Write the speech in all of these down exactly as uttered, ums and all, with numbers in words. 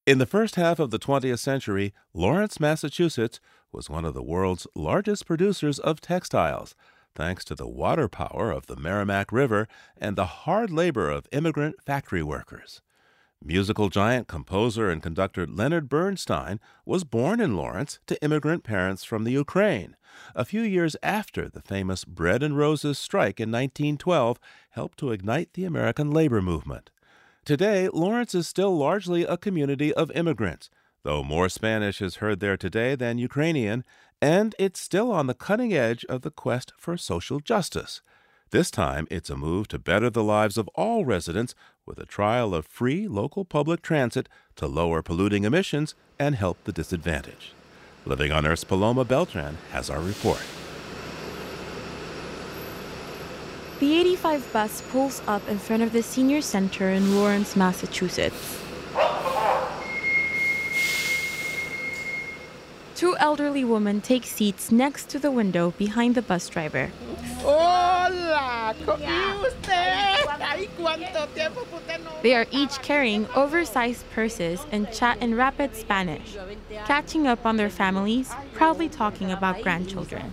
In the first half of the twentieth century, Lawrence, Massachusetts was one of the world's largest producers of textiles, thanks to the water power of the Merrimack River and the hard labor of immigrant factory workers. Musical giant, composer, and conductor Leonard Bernstein was born in Lawrence to immigrant parents from the Ukraine, a few years after the famous Bread and Roses strike in nineteen twelve helped to ignite the American labor movement. Today, Lawrence is still largely a community of immigrants, though more Spanish is heard there today than Ukrainian, and it's still on the cutting edge of the quest for social justice. This time, it's a move to better the lives of all residents with a trial of free local public transit to lower polluting emissions and help the disadvantaged. Living on Earth's Paloma Beltran has our report. The eighty-five bus pulls up in front of the senior center in Lawrence, Massachusetts. Two elderly women take seats next to the window behind the bus driver. Hola, They are each carrying oversized purses and chat in rapid Spanish, catching up on their families, proudly talking about grandchildren.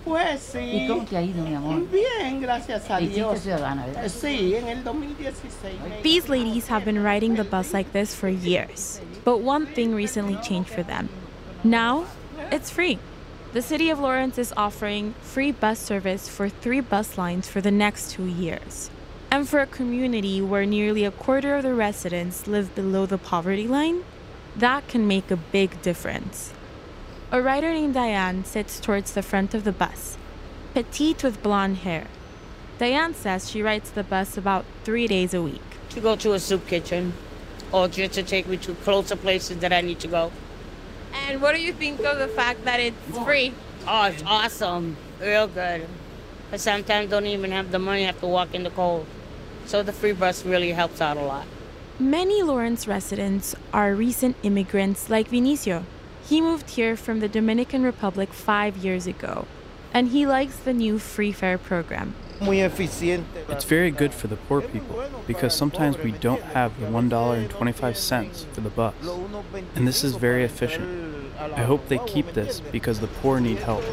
These ladies have been riding the bus like this for years, but one thing recently changed for them. Now, it's free. The city of Lawrence is offering free bus service for three bus lines for the next two years. And for a community where nearly a quarter of the residents live below the poverty line, that can make a big difference. A rider named Diane sits towards the front of the bus, petite with blonde hair. Diane says she rides the bus about three days a week. To go to a soup kitchen, or just to take me to closer places that I need to go. And what do you think of the fact that it's free? Oh, it's awesome. Real good. But sometimes don't even have the money, have to walk in the cold. So the free bus really helps out a lot. Many Lawrence residents are recent immigrants like Vinicio. He moved here from the Dominican Republic five years ago, and he likes the new free fare program. It's very good for the poor people because sometimes we don't have the one dollar and twenty-five cents for the bus. And this is very efficient. I hope they keep this because the poor need help.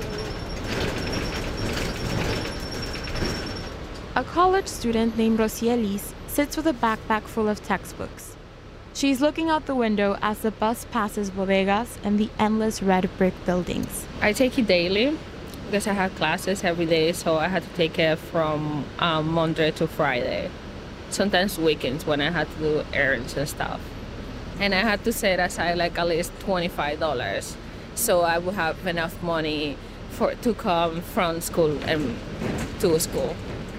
A college student named Rosielis sits with a backpack full of textbooks. She's looking out the window as the bus passes bodegas and the endless red brick buildings. I take it daily because I have classes every day, so I had to take it from um, Monday to Friday. Sometimes weekends when I had to do errands and stuff. And I had to set aside like at least twenty-five dollars, so I would have enough money for to come from school and to school.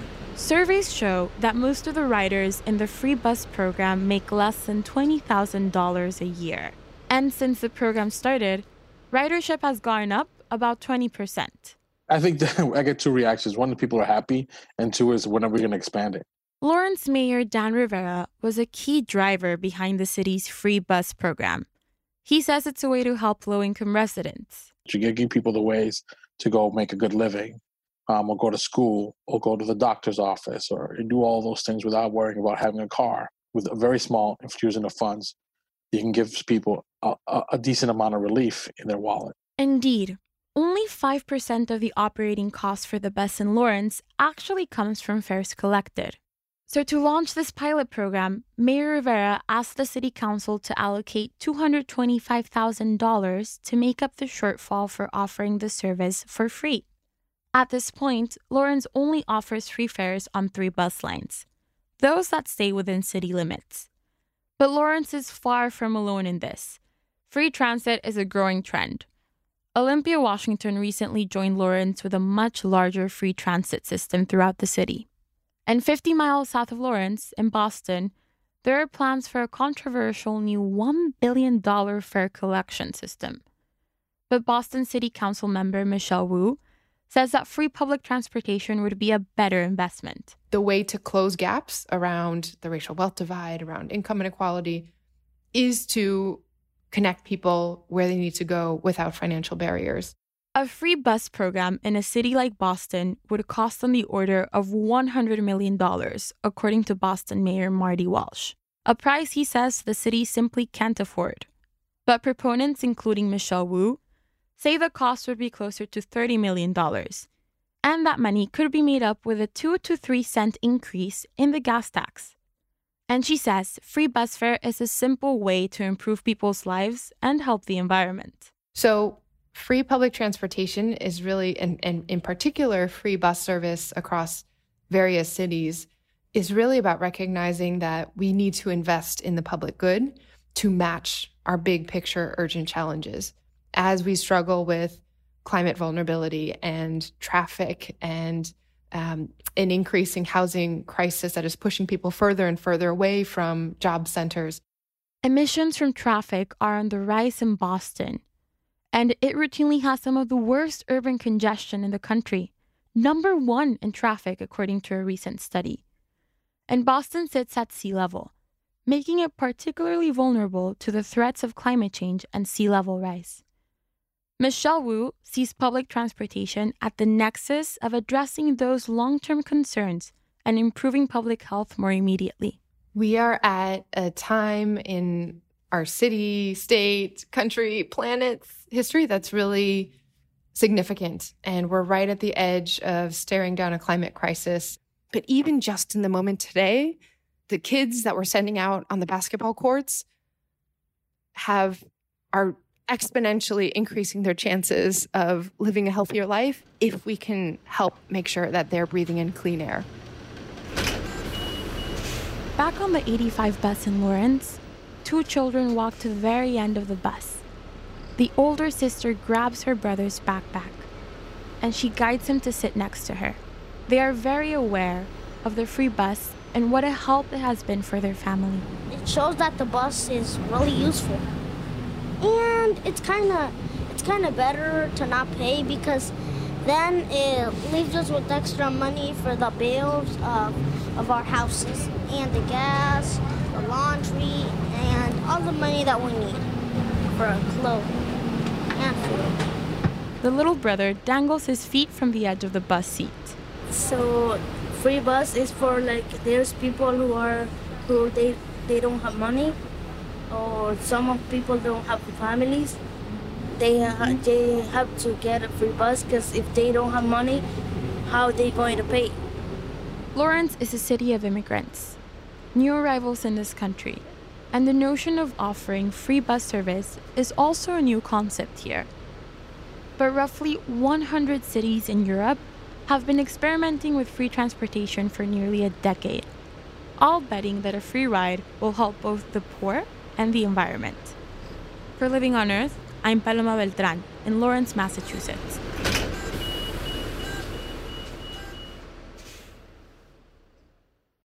Surveys show that most of the riders in the free bus program make less than twenty thousand dollars a year. And since the program started, ridership has gone up about twenty percent. I think that I get two reactions. One, people are happy, and two is when are we going to expand it? Lawrence Mayor Dan Rivera was a key driver behind the city's free bus program. He says it's a way to help low-income residents. You give people the ways to go make a good living, um, or go to school, or go to the doctor's office, or do all those things without worrying about having a car. With a very small infusion of funds, you can give people a, a, a decent amount of relief in their wallet. Indeed. Only five percent of the operating cost for the bus in Lawrence actually comes from fares collected. So to launch this pilot program, Mayor Rivera asked the City Council to allocate two hundred twenty-five thousand dollars to make up the shortfall for offering the service for free. At this point, Lawrence only offers free fares on three bus lines, those that stay within city limits. But Lawrence is far from alone in this. Free transit is a growing trend. Olympia, Washington recently joined Lawrence with a much larger free transit system throughout the city. And fifty miles south of Lawrence, in Boston, there are plans for a controversial new one billion dollars fare collection system. But Boston City Council member Michelle Wu says that free public transportation would be a better investment. The way to close gaps around the racial wealth divide, around income inequality, is to connect people where they need to go without financial barriers. A free bus program in a city like Boston would cost on the order of one hundred million dollars, according to Boston Mayor Marty Walsh, a price he says the city simply can't afford. But proponents, including Michelle Wu, say the cost would be closer to thirty million dollars, and that money could be made up with a two to three cent increase in the gas tax. And she says free bus fare is a simple way to improve people's lives and help the environment. So free public transportation is really, and, and in particular, free bus service across various cities is really about recognizing that we need to invest in the public good to match our big picture urgent challenges as we struggle with climate vulnerability and traffic and um, an increasing housing crisis that is pushing people further and further away from job centers. Emissions from traffic are on the rise in Boston, and it routinely has some of the worst urban congestion in the country, number one in traffic according to a recent study. And Boston sits at sea level, making it particularly vulnerable to the threats of climate change and sea level rise. Michelle Wu sees public transportation at the nexus of addressing those long-term concerns and improving public health more immediately. We are at a time in our city, state, country, planet's history that's really significant. And we're right at the edge of staring down a climate crisis. But even just in the moment today, the kids that we're sending out on the basketball courts have are exponentially increasing their chances of living a healthier life if we can help make sure that they're breathing in clean air. Back on the eighty-five bus in Lawrence, two children walk to the very end of the bus. The older sister grabs her brother's backpack, and she guides him to sit next to her. They are very aware of the free bus and what a help it has been for their family. It shows that the bus is really useful. And it's kind of it's kind of better to not pay because then it leaves us with extra money for the bills of, of our houses and the gas, the laundry, and all the money that we need for clothes and food. The little brother dangles his feet from the edge of the bus seat. So free bus is for like there's people who are who they they don't have money, or some of people don't have families. They uh, they have to get a free bus because if they don't have money, how are they going to pay? Lawrence is a city of immigrants, new arrivals in this country, and the notion of offering free bus service is also a new concept here. But roughly one hundred cities in Europe have been experimenting with free transportation for nearly a decade, all betting that a free ride will help both the poor and the environment. For Living on Earth, I'm Paloma Beltran in Lawrence, Massachusetts.